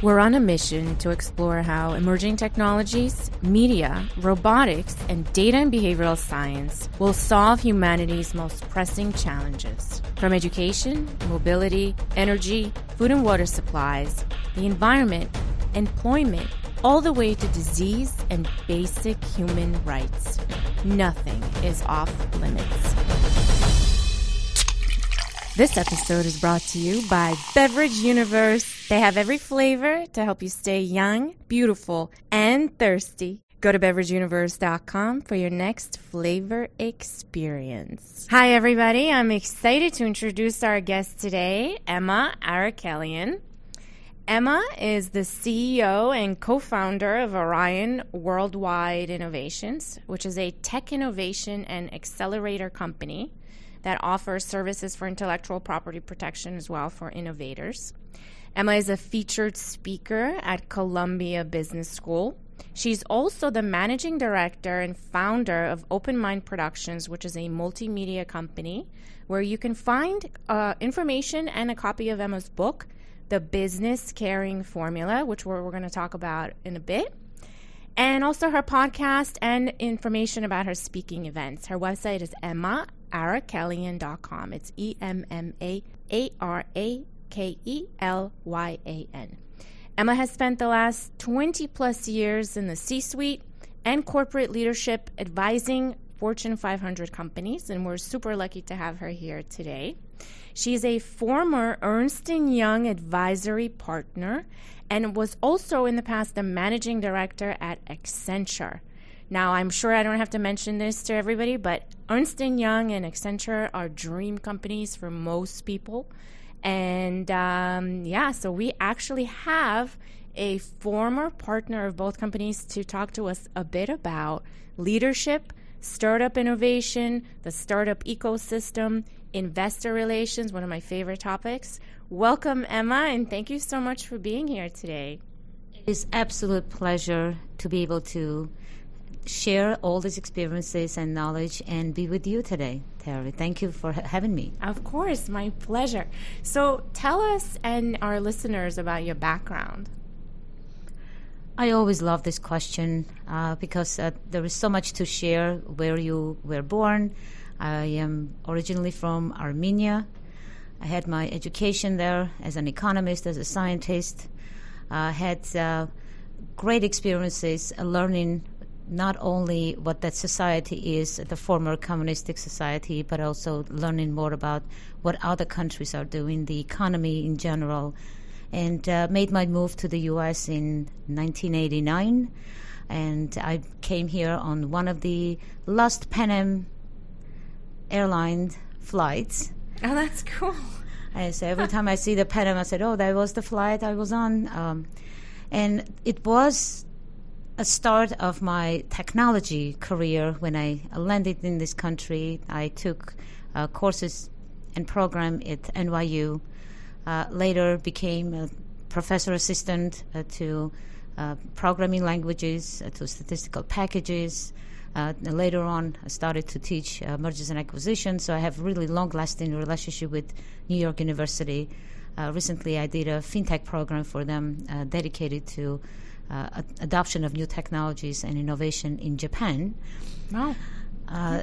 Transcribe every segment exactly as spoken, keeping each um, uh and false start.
We're on a mission to explore how emerging technologies, media, robotics, and data and behavioral science will solve humanity's most pressing challenges. From education, mobility, energy, food and water supplies, the environment, employment, all the way to disease and basic human rights. Nothing is off limits. This episode is brought to you by Beverage Universe. They have every flavor to help you stay young, beautiful, and thirsty. Go to beverage universe dot com for your next flavor experience. Hi, everybody. I'm excited to introduce our guest today, Emma Arakelian. Emma is the C E O and co-founder of Orion Worldwide Innovations, which is a tech innovation and accelerator company that offers services for intellectual property protection as well for innovators. Emma is a featured speaker at Columbia Business School. She's also the managing director and founder of Open Mind Productions, which is a multimedia company where you can find uh, information and a copy of Emma's book, The Business Caring Formula, which we're, we're going to talk about in a bit, and also her podcast and information about her speaking events. Her website is emma arakelian dot com. It's E M M A A R A K E L Y A N. Emma has spent the last twenty plus years in the C-suite and corporate leadership advising Fortune five hundred companies, and we're super lucky to have her here today. She's a former Ernst and Young advisory partner and was also in the past the managing director at Accenture. Now, I'm sure I don't have to mention this to everybody, but Ernst and Young and Accenture are dream companies for most people. And um, yeah, so we actually have a former partner of both companies to talk to us a bit about leadership, startup innovation, the startup ecosystem, investor relations, one of my favorite topics. Welcome, Emma, and thank you so much for being here today. It is absolute pleasure to be able to share all these experiences and knowledge and be with you today, Terry. Thank you for ha- having me. Of course, my pleasure. So tell us and our listeners about your background. I always love this question uh, because uh, there is so much to share. Where you were born. I am originally from Armenia. I had my education there as an economist, as a scientist. I uh, had uh, great experiences uh, learning not only what that society is, the former communistic society, but also learning more about what other countries are doing, the economy in general, and uh, made my move to the U S in nineteen eighty-nine. And I came here on one of the last Pan Am airline flights. Oh, that's cool. And so every time I see the Pan Am, I said, oh, that was the flight I was on. Um, and it was a start of my technology career. When I landed in this country, I took uh, courses and program at N Y U. Uh, later became a professor assistant uh, to uh, programming languages, uh, to statistical packages. Uh, and later on, I started to teach uh, mergers and acquisitions, so I have really long-lasting relationship with New York University. Uh, recently, I did a fintech program for them uh, dedicated to uh, ad- adoption of new technologies and innovation in Japan. Wow. Uh,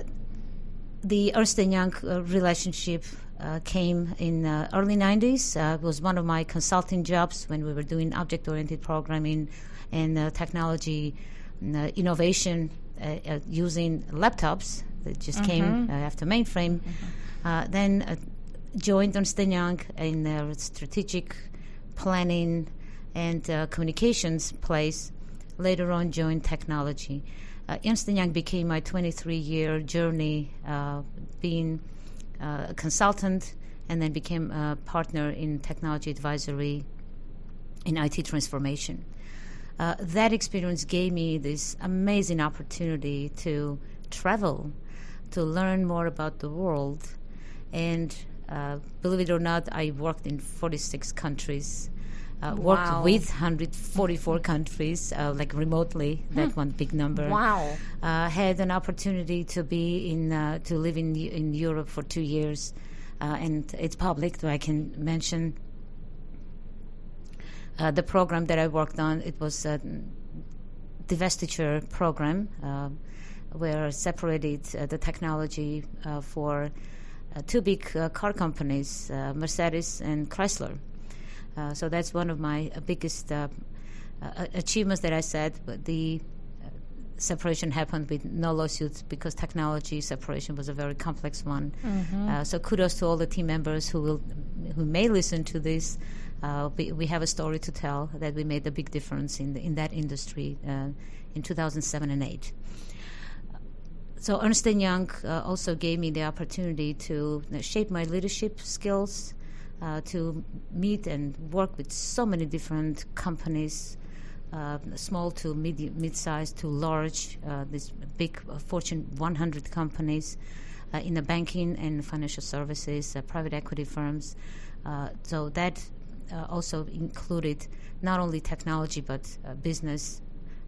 the Ernst and Young uh, relationship uh, came in uh, early nineties. Uh, it was one of my consulting jobs when we were doing object-oriented programming and uh, technology uh, innovation uh, uh, using laptops that just mm-hmm. came uh, after mainframe. Mm-hmm. Uh, then uh, joined Ernst and Young in uh, strategic planning and uh, communications place. Later on, joined technology. Uh, Ernst and Young became my twenty-three-year journey, uh, being uh, a consultant, and then became a partner in technology advisory in I T transformation. Uh, that experience gave me this amazing opportunity to travel, to learn more about the world, and uh, believe it or not, I worked in forty-six countries. Uh, worked wow. with one hundred forty-four countries, uh, like remotely, that hmm. one big number. Wow. Uh, had an opportunity to be in, uh, to live in in Europe for two years, uh, and it's public, so I can mention. Uh, the program that I worked on, it was a divestiture program uh, where I separated uh, the technology uh, for uh, two big uh, car companies, uh, Mercedes and Chrysler. Uh, so that's one of my uh, biggest uh, uh, achievements that I said. But the uh, separation happened with no lawsuits because technology separation was a very complex one. Mm-hmm. Uh, so kudos to all the team members who will, who may listen to this. Uh, we, we have a story to tell that we made a big difference in the, in that industry uh, in two thousand seven and eight. So Ernst and Young uh, also gave me the opportunity to uh, shape my leadership skills, uh, to meet and work with so many different companies, uh, small to mid- mid-sized to large, uh, these big uh, Fortune one hundred companies uh, in the banking and financial services, uh, private equity firms. Uh, so that uh, also included not only technology but uh, business,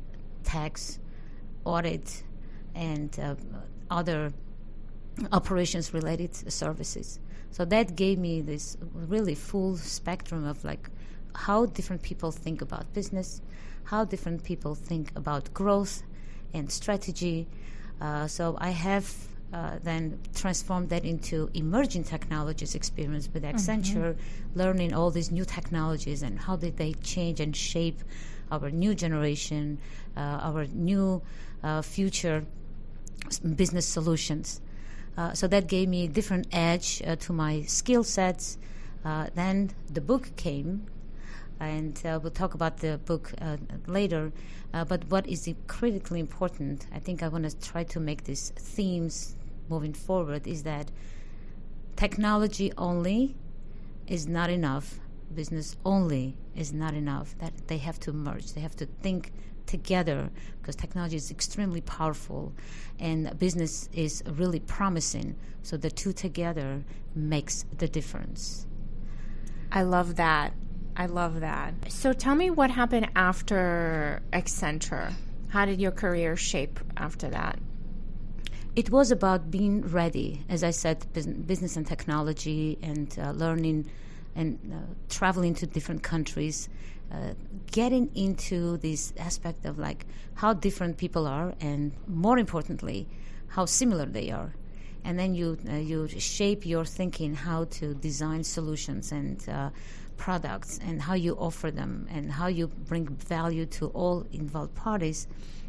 tax, audit, and uh, other operations-related services. So that gave me this really full spectrum of like how different people think about business, how different people think about growth and strategy. Uh, so I have uh, then transformed that into emerging technologies experience with Accenture, mm-hmm. learning all these new technologies and how did they change and shape our new generation, uh, our new uh, future business solutions. Uh, so that gave me a different edge uh, to my skill sets. Uh, then the book came, and uh, we'll talk about the book uh, later. Uh, but what is critically important, I think I want to try to make these themes moving forward, is that technology only is not enough. Business only is not enough. That they have to merge. They have to think together because technology is extremely powerful and business is really promising. So the two together makes the difference. I love that. I love that. So tell me what happened after Accenture. How did your career shape after that? It was about being ready. As I said, business and technology and uh, learning and uh, traveling to different countries, uh, getting into this aspect of like how different people are, and more importantly, how similar they are. And then you uh, you shape your thinking, how to design solutions and uh, products, and how you offer them, and how you bring value to all involved parties.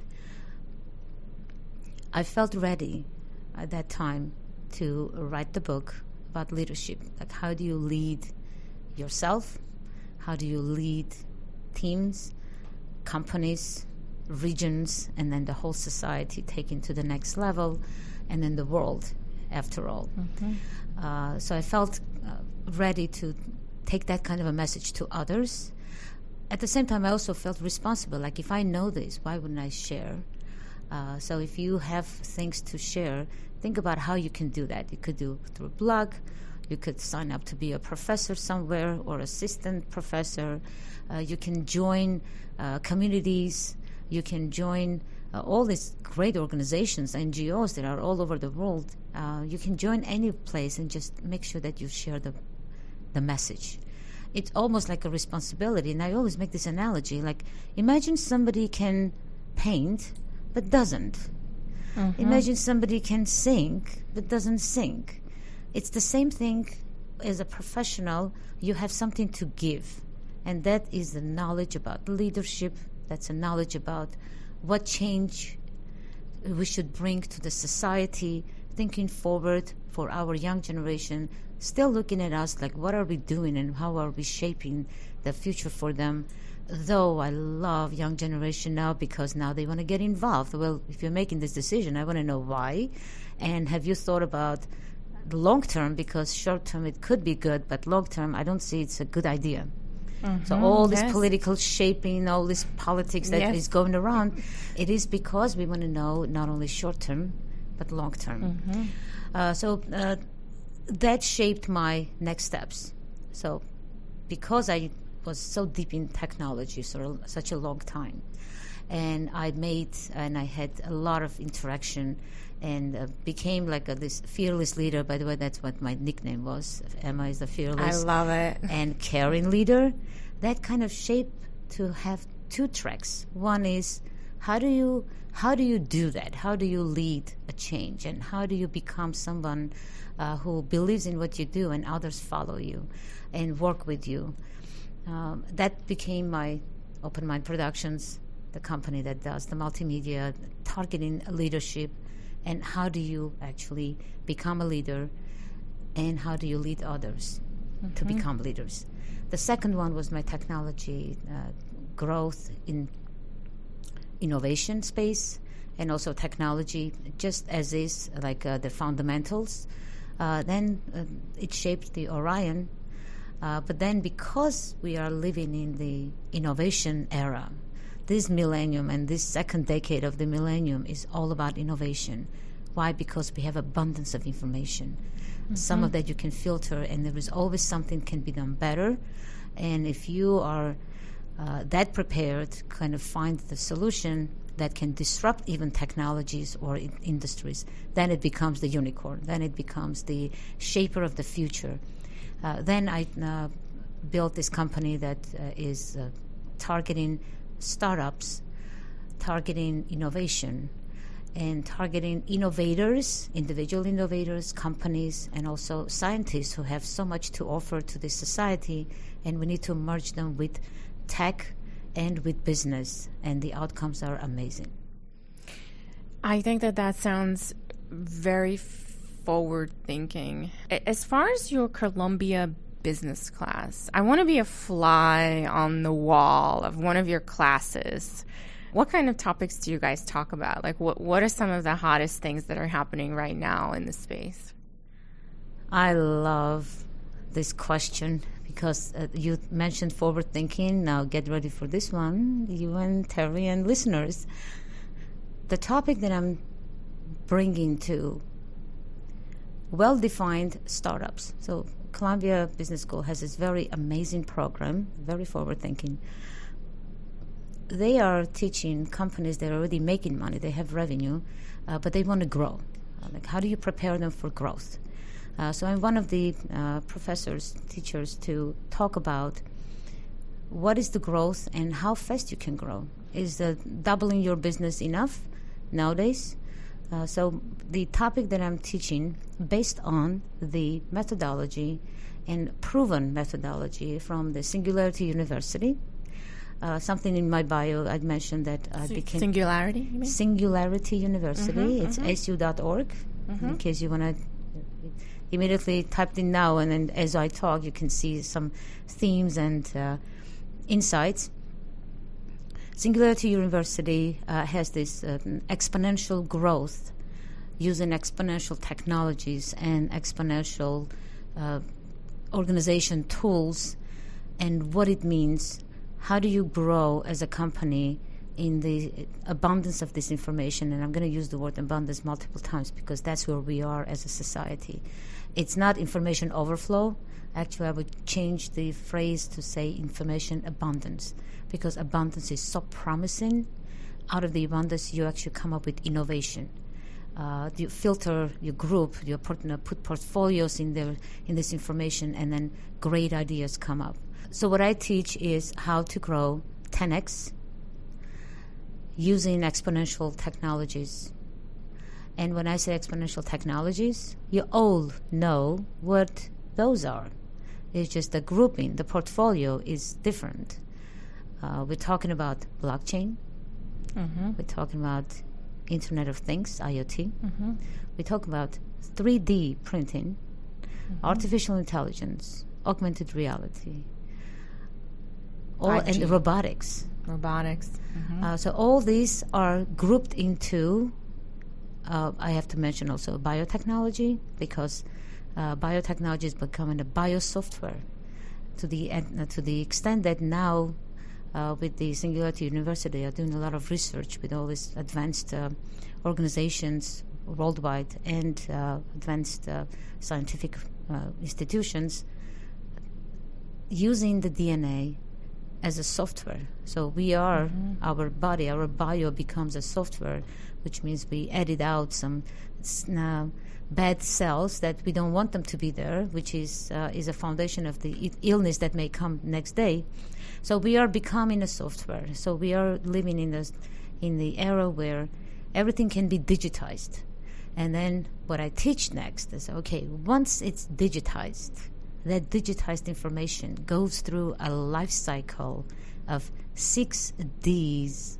I felt ready at that time to write the book about leadership. Like, how do you lead yourself? How do you lead teams, companies, regions, and then the whole society taken to the next level, and then the world, after all. Mm-hmm. Uh, so I felt uh, ready to take that kind of a message to others. At the same time, I also felt responsible. Like, if I know this, why wouldn't I share? Uh, so if you have things to share, think about how you can do that. You could do it through a blog. You could sign up to be a professor somewhere or assistant professor. Uh, you can join uh, communities. You can join uh, all these great organizations, N G Os that are all over the world. Uh, you can join any place and just make sure that you share the the message. It's almost like a responsibility. And I always make this analogy. Like, imagine somebody can paint but doesn't. Mm-hmm. Imagine somebody can sing but doesn't sing. It's the same thing as a professional. You have something to give, and that is the knowledge about leadership. That's a knowledge about what change we should bring to the society, thinking forward for our young generation, still looking at us like, what are we doing and how are we shaping the future for them? Though I love young generation now because now they want to get involved. Well, if you're making this decision, I want to know why. And have you thought about long term? Because short term it could be good, but long term I don't see it's a good idea. Mm-hmm, so all this yes. political shaping, all this politics that yes. is going around, it is because we want to know not only short term, but long term. Mm-hmm. Uh, so uh, that shaped my next steps. So because I was so deep in technology for such a long time, and I made and I had a lot of interaction and uh, became like a, this fearless leader. By the way, that's what my nickname was. Emma is the fearless. I love it. And caring leader. that kind of shape to have two tracks. One is how do you how do you do that? How do you lead a change? And how do you become someone uh, who believes in what you do and others follow you and work with you? Um, that became my Open Mind Productions, the company that does the multimedia, targeting leadership, and how do you actually become a leader, and how do you lead others mm-hmm. to become leaders. The second one was my technology uh, growth in innovation space, and also technology, just as is, like uh, the fundamentals. Uh, then uh, it shaped the Orion. Uh, but then because we are living in the innovation era, this millennium and this second decade of the millennium is all about innovation. Why? Because we have abundance of information. Mm-hmm. Some of that you can filter, and there is always something can be done better. And if you are uh, that prepared, kind of find the solution that can disrupt even technologies or in- industries, then it becomes the unicorn. Then it becomes the shaper of the future. Uh, then I uh, built this company that uh, is uh, targeting startups, targeting innovation, and targeting innovators, individual innovators, companies, and also scientists who have so much to offer to this society, and we need to merge them with tech and with business, and the outcomes are amazing. I think that that sounds very forward-thinking. As far as your Columbia business class, I want to be a fly on the wall of one of your classes. What kind of topics do you guys talk about? Like, what what are some of the hottest things that are happening right now in the space? I love this question because uh, you mentioned forward thinking. Now get ready for this one, you and Terry and listeners. The topic that I'm bringing to well-defined startups. So Columbia Business School has this very amazing program, very forward-thinking. They are teaching companies that are already making money, they have revenue, uh, but they want to grow. Uh, like, how do you prepare them for growth? Uh, so I'm one of the uh, professors, teachers, to talk about what is the growth and how fast you can grow. Is uh, doubling your business enough nowadays? Uh, so the topic that I'm teaching, based on the methodology and proven methodology from the Singularity University. Uh, something in my bio, I'd mentioned that I S- became... Singularity, you mean? Singularity University. Mm-hmm, it's mm-hmm. S U dot org, Mm-hmm. in case you want to immediately type in now, and then as I talk, you can see some themes and uh, insights. Singularity University uh, has this uh, exponential growth using exponential technologies and exponential uh, organization tools, and what it means. How do you grow as a company in the abundance of this information? And I'm going to use the word abundance multiple times because that's where we are as a society. It's not information overflow. Actually, I would change the phrase to say information abundance, because abundance is so promising. Out of the abundance, you actually come up with innovation. Uh, you filter your group, you put, you know, put portfolios in there in this information, and then great ideas come up. So what I teach is how to grow ten x using exponential technologies. And when I say exponential technologies, you all know what those are. It's just the grouping, the portfolio is different. Uh, we're talking about blockchain. Mm-hmm. We're talking about Internet of Things, I O T. Mm-hmm. We talk about three D printing, mm-hmm. artificial intelligence, augmented reality, all, and robotics. Robotics. Mm-hmm. Uh, so all these are grouped into, uh, I have to mention also biotechnology, because uh, biotechnology is becoming a biosoftware to the, uh, to the extent that now Uh, with the Singularity University, they are doing a lot of research with all these advanced uh, organizations worldwide and uh, advanced uh, scientific uh, institutions using the D N A as a software. So we are, mm-hmm. our body, our bio becomes a software, which means we edit out some uh, bad cells that we don't want them to be there, which is uh, is a foundation of the I- illness that may come next day. So we are becoming a software. So we are living in this in the era where everything can be digitized. And then what I teach next is, okay, once it's digitized, that digitized information goes through a life cycle of six Ds.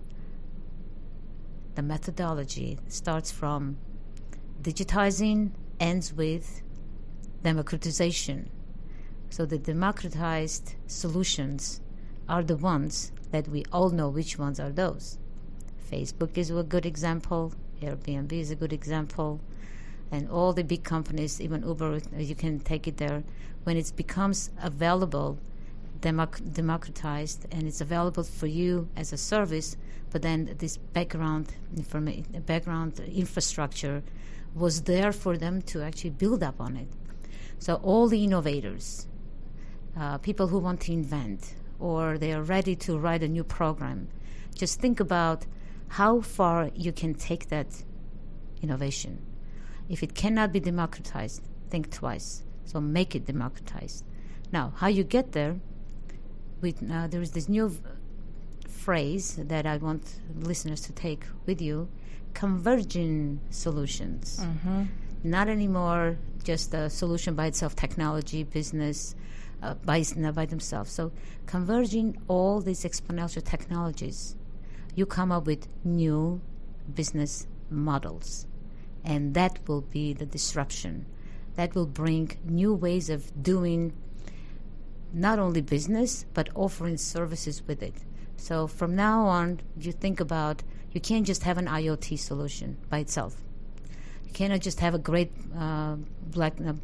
The methodology starts from digitizing, ends with democratization. So the democratized solutions are the ones that we all know which ones are those. Facebook is a good example. Airbnb is a good example. And all the big companies, even Uber, you can take it there. When it becomes available, democ- democratized, and it's available for you as a service, but then this background informa- background infrastructure was there for them to actually build up on it. So all the innovators, uh, people who want to invent, or they are ready to write a new program, just think about how far you can take that innovation. If it cannot be democratized, think twice. So make it democratized. Now, how you get there, with, uh, there is this new v- phrase that I want listeners to take with you, converging solutions. Mm-hmm. Not anymore just a solution by itself, technology, business, uh, by, uh, by themselves. So converging all these exponential technologies, you come up with new business models. And that will be the disruption. That will bring new ways of doing not only business, but offering services with it. So from now on, you think about, you can't just have an IoT solution by itself. You cannot just have a great uh, black, uh,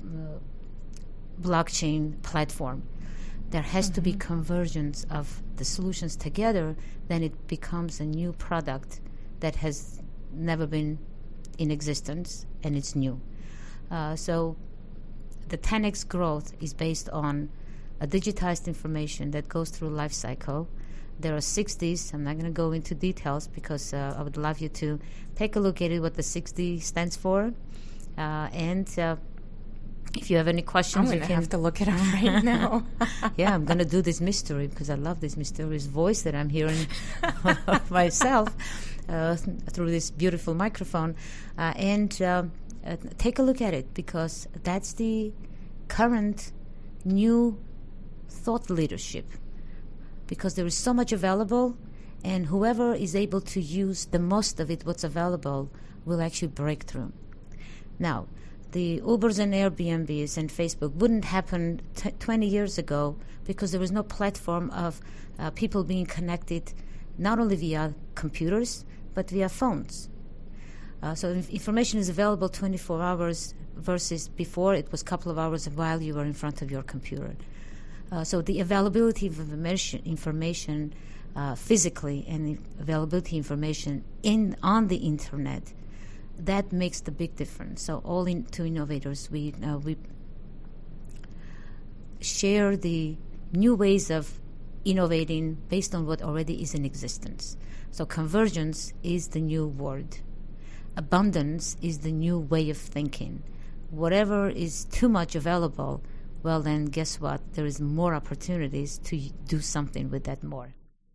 blockchain platform. There has mm-hmm. to be convergence of the solutions together, then it becomes a new product that has never been in existence, and it's new. Uh, so the ten x growth is based on a digitized information that goes through life cycle. There are six Ds. I'm not going to go into details because uh, I would love you to take a look at it, what the six D stands for. Uh, and uh, if you have any questions, I'm you going to can have to look it up right now. Yeah, I'm going to do this mystery because I love this mysterious voice that I'm hearing myself uh, through this beautiful microphone. Uh, and uh, uh, take a look at it because that's the current new thought leadership. Because there is so much available, and whoever is able to use the most of it, what's available, will actually break through. Now, the Ubers and Airbnbs and Facebook wouldn't happen t- twenty years ago because there was no platform of uh, people being connected not only via computers, but via phones. Uh, so if information is available twenty-four hours versus before it was a couple of hours while you were in front of your computer. Uh, so the availability of information, information uh, physically and the availability of information in on the internet, that makes the big difference. So all in, to innovators, we uh, we share the new ways of innovating based on what already is in existence. So convergence is the new word. Abundance is the new way of thinking. Whatever is too much available, well then guess what? There is more opportunities to do something with that more.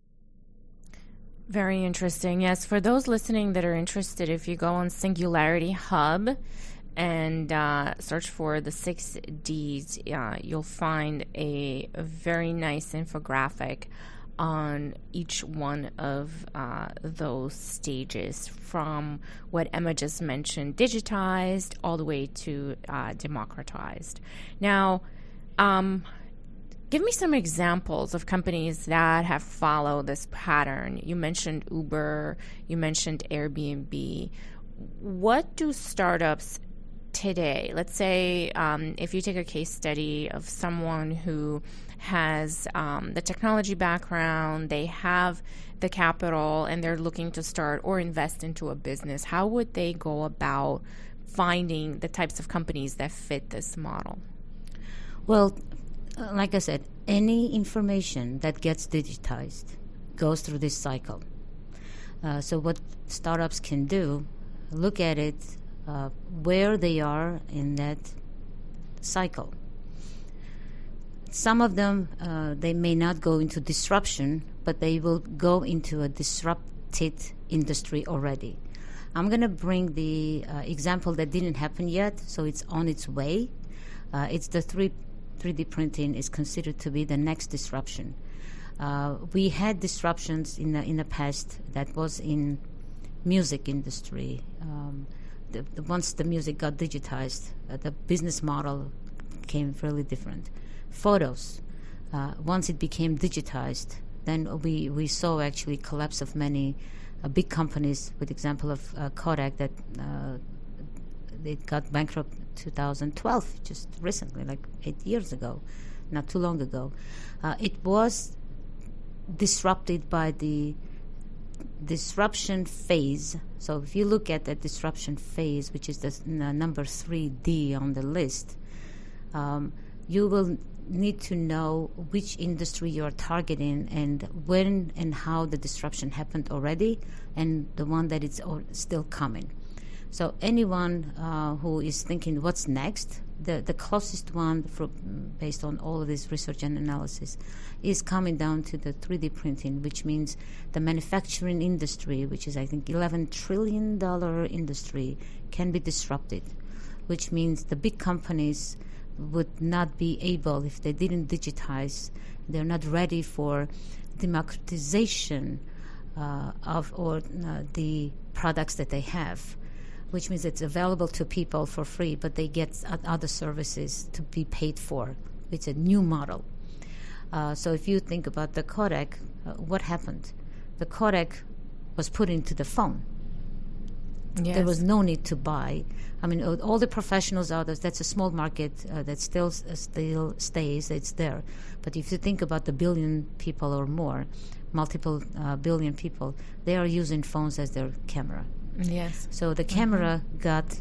Very interesting. Yes, for those listening that are interested, if you go on Singularity Hub and uh, search for the six Ds, uh, you'll find a, a very nice infographic on each one of uh, those stages, from what Emma just mentioned, digitized, all the way to uh, democratized. Now, um, give me some examples of companies that have followed this pattern. You mentioned Uber, you mentioned Airbnb. What do startups today, let's say um, if you take a case study of someone who has um, the technology background, they have the capital, and they're looking to start or invest into a business, how would they go about finding the types of companies that fit this model? Well, uh, like I said, any information that gets digitized goes through this cycle. Uh, so what startups can do, look at it, uh, where they are in that cycle. some of them, uh, they may not go into disruption, but they will go into a disrupted industry already. I'm going to bring the uh, example that didn't happen yet, so it's on its way. Uh, it's the three, 3D printing is considered to be the next disruption. Uh, we had disruptions in the, in the past that was in music industry. Um, the, the, once the music got digitized, uh, the business model became fairly different. Photos, uh, once it became digitized, then we, we saw actually collapse of many uh, big companies, with example of uh, Kodak, that uh, it got bankrupt two thousand twelve, just recently, like eight years ago, not too long ago. Uh, it was disrupted by the disruption phase. So if you look at the disruption phase, which is the n- number three D on the list, um, you will need to know which industry you are targeting and when and how the disruption happened already and the one that is o- still coming. So anyone uh, who is thinking what's next, the, the closest one for, based on all of this research and analysis is coming down to the three D printing, which means the manufacturing industry, which is I think eleven trillion dollars industry, can be disrupted, which means the big companies would not be able, if they didn't digitize, they're not ready for democratization uh, of or uh, the products that they have, which means it's available to people for free, but they get other services to be paid for. It's a new model. Uh, so if you think about the Kodak, uh, what happened? The Kodak was put into the phone. Yes. There was no need to buy. I mean, all the professionals out there, that's a small market uh, that still uh, still stays, it's there. But if you think about the billion people or more, multiple uh, billion people, they are using phones as their camera. Yes. So the camera mm-hmm. got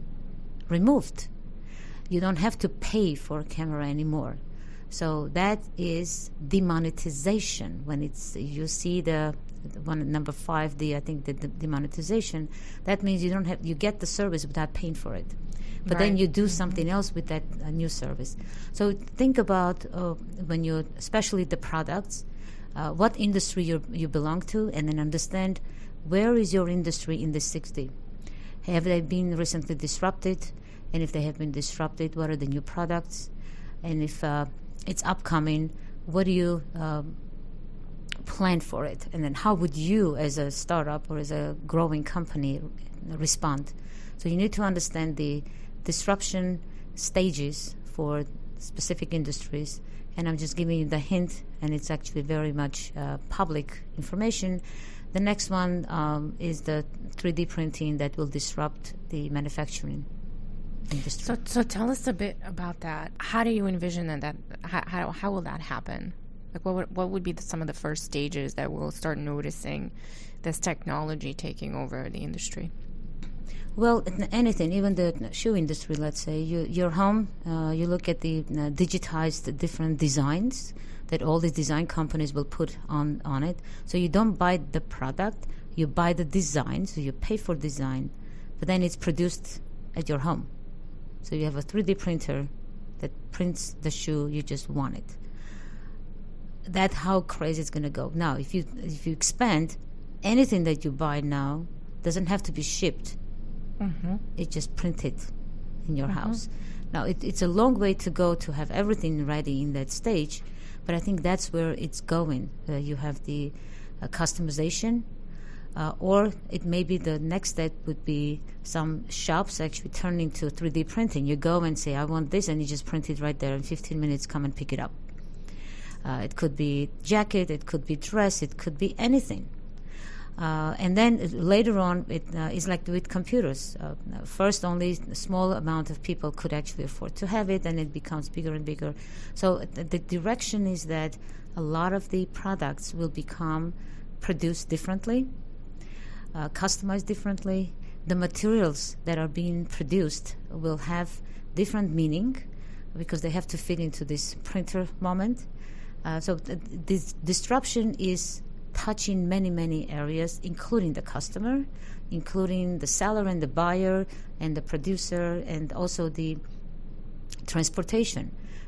removed. You don't have to pay for a camera anymore. So that is demonetization. When it's you see the one number five, the I think the, the demonetization, that means you don't have you get the service without paying for it, but right. then you do mm-hmm. something else with that uh, new service. So think about uh, when you, especially the products, uh, what industry you you belong to, and then understand where is your industry in the six D. Have they been recently disrupted? And if they have been disrupted, what are the new products? And if uh, it's upcoming, what do you um, plan for it? And then how would you, as a startup or as a growing company, respond? So you need to understand the disruption stages for specific industries. And I'm just giving you the hint, and it's actually very much uh, public information. The next one um, is the three D printing that will disrupt the manufacturing industry. So, so tell us a bit about that. How do you envision that? that how, how how will that happen? Like, what would, what would be the, some of the first stages that we'll start noticing this technology taking over the industry? Well, anything, even the shoe industry. Let's say you, you're home, uh, you look at the uh, digitized different designs that all these design companies will put on, on it. So you don't buy the product, you buy the design, so you pay for design, but then it's produced at your home. So you have a three D printer that prints the shoe you just wanted. That's how crazy it's going to go. Now, if you if you expand, anything that you buy now doesn't have to be shipped. Mm-hmm. It's just printed in your mm-hmm. house. Now, it, it's a long way to go to have everything ready in that stage, but I think that's where it's going. Uh, you have the uh, customization, uh, or it may be the next step would be some shops actually turning to three D printing. You go and say, I want this, and you just print it right there. In fifteen minutes, come and pick it up. Uh, it could be jacket, it could be dress, it could be anything. Uh, and then uh, later on, it uh, is like with computers. Uh, first, only a small amount of people could actually afford to have it, and it becomes bigger and bigger. So th- the direction is that a lot of the products will become produced differently, uh, customized differently. The materials that are being produced will have different meaning because they have to fit into this printer moment. Uh, so th- this disruption is touching many, many areas, including the customer, including the seller and the buyer and the producer, and also the transportation.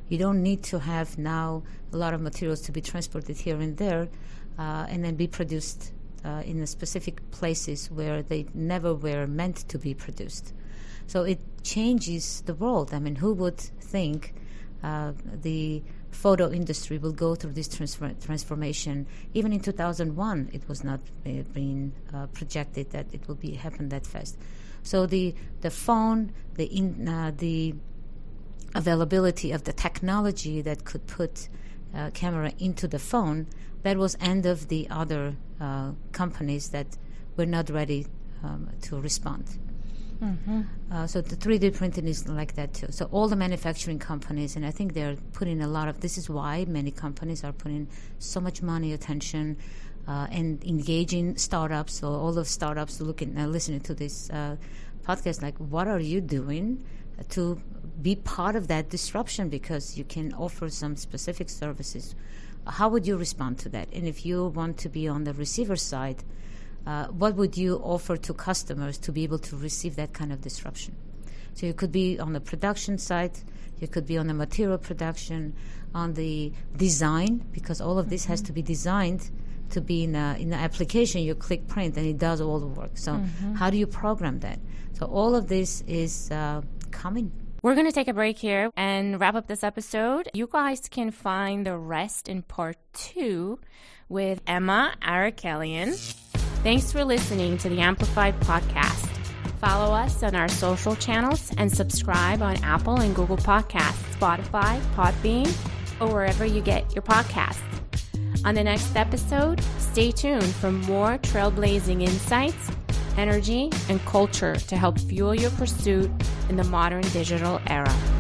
You don't need to have now a lot of materials to be transported here and there uh, and then be produced uh, in the specific places where they never were meant to be produced. So it changes the world. I mean, who would think uh, the photo industry will go through this transfer- transformation? Even in two thousand one, it was not uh, being uh, projected that it will be happen that fast. So the the phone, the in, uh, the availability of the technology that could put uh, camera into the phone, that was end of the other uh, companies that were not ready um, to respond. Mm-hmm. Uh, so the three D printing is like that too. So all the manufacturing companies, and I think they're putting a lot of, this is why many companies are putting so much money, attention, uh, and engaging startups. So all the startups looking, uh, listening to this uh, podcast, like, what are you doing to be part of that disruption? Because you can offer some specific services. How would you respond to that? And if you want to be on the receiver side, Uh, what would you offer to customers to be able to receive that kind of disruption? So you could be on the production side, you could be on the material production, on the design, because all of this mm-hmm. has to be designed to be in a, in an application. You click print and it does all the work. So mm-hmm. how do you program that? So all of this is uh, coming. We're going to take a break here and wrap up this episode. You guys can find the rest in part two with Emma Arakelian. Thanks for listening to the Amplified Podcast. Follow us on our social channels and subscribe on Apple and Google Podcasts, Spotify, Podbean, or wherever you get your podcasts. On the next episode, stay tuned for more trailblazing insights, energy, and culture to help fuel your pursuit in the modern digital era.